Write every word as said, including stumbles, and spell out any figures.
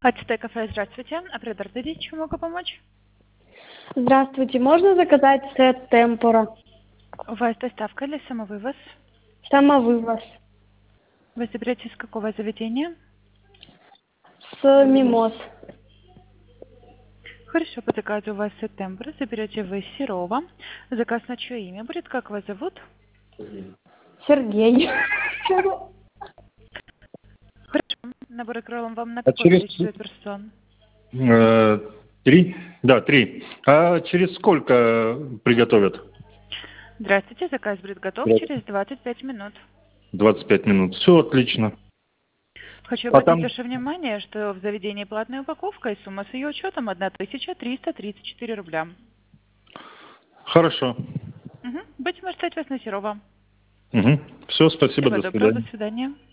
АТТ кафе, здравствуйте. Оператор Дэдди, чем могу помочь? Здравствуйте, можно заказать сет темпора? У вас доставка или самовывоз? Самовывоз. Вы собираетесь из какого заведения? С мимоз. Хорошо, по заказу у вас сет темпора. Заберете вы Серова. Заказ на чье имя будет? Как вас зовут? Сергей. Хорошо. Набор кролом вам на А какое через количество персон? э, три? Да, три. А через сколько приготовят? Здравствуйте, заказ будет готов Да. через двадцать пять минут. двадцать пять минут. Все отлично. Хочу А обратить там ваше внимание, что в заведении платная упаковка и сумма с ее учетом тысяча триста тридцать четыре рубля. хорошо. Угу. Будем ждать вас на Серова. Угу. Все, спасибо, Всего до доброго, до свидания. свидания.